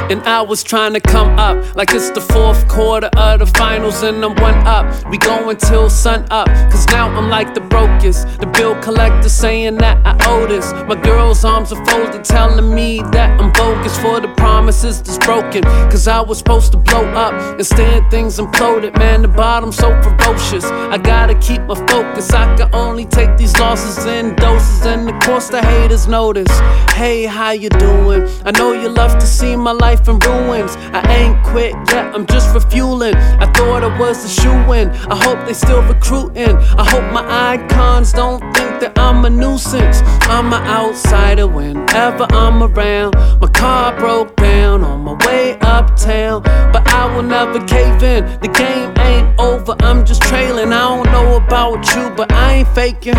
And I was trying to come up like it's the fourth quarter of the finals and I'm one up. We going till sun up, cause now I'm like the brokest. The bill collector saying that I owe this. My girl's arms are folded telling me that I'm bogus for the promises that's broken. Cause I was supposed to blow up, instead things imploded. Man, the bottom's so ferocious, I gotta keep my focus. I can only take these losses in doses, and of course the haters notice. Hey, how you doing? I know you love to see my life in ruins. I ain't quit yet, I'm just refueling. I thought I was a shoo-in, I hope they still recruiting. I hope my icons don't think that I'm a nuisance. I'm an outsider whenever I'm around. My car broke down on my way uptown, but I will never cave in. The game ain't over, I'm just trailing. I don't know about you, but I ain't faking.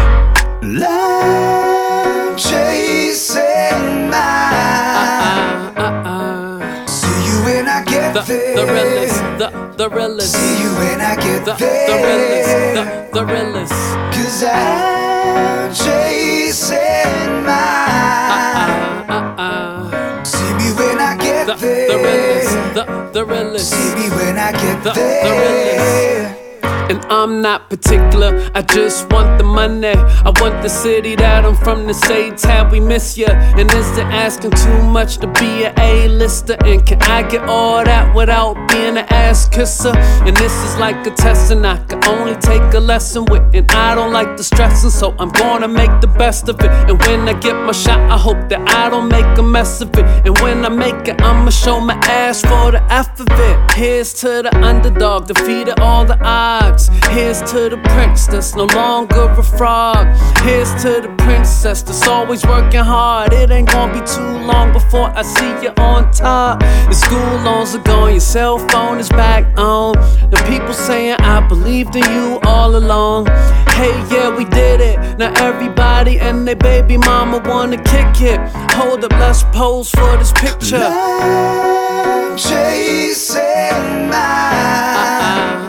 Love chasing mine. See you when I get there. The realest, the realest. See you when I get there. The realest, the realest. Cause I'm chasing mine. See me when I get there. The realest, the realest. See me when I get The there. realest. And I'm not particular, I just want the money. I want the city that I'm from to say, Tab, we miss ya. And is it asking too much to be an A-lister? And can I get all that without being an ass kisser? And this is like a test and I can only take a lesson with. And I don't like the stressing, so I'm gonna make the best of it. And when I get my shot, I hope that I don't make a mess of it. And when I make it, I'ma show my ass for the F of it. Here's to the underdog, defeated all the odds. Here's to the prince that's no longer a frog. Here's to the princess that's always working hard. It ain't gonna be too long before I see you on top. The school loans are gone, your cell phone is back on. The people saying I believed in you all along. Hey, yeah, we did it. Now everybody and their baby mama wanna kick it. Hold up, let's pose for this picture. Love chasing mine.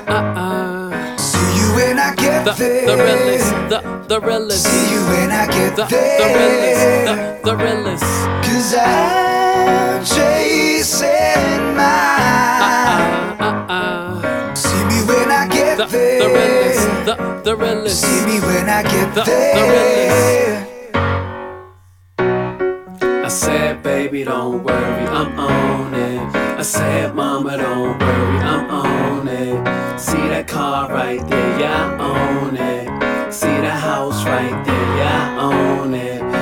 The realest, the realest. See you when I get there. The realest, the realest. Cause I'm chasing mine. See me when I get there. The realest, the realest. See me when I get The there. I said, baby, don't worry, I'm on it. I said, mama, don't worry, I'm on it. See that car right there, yeah, I own it. See that house right there, yeah, I own it.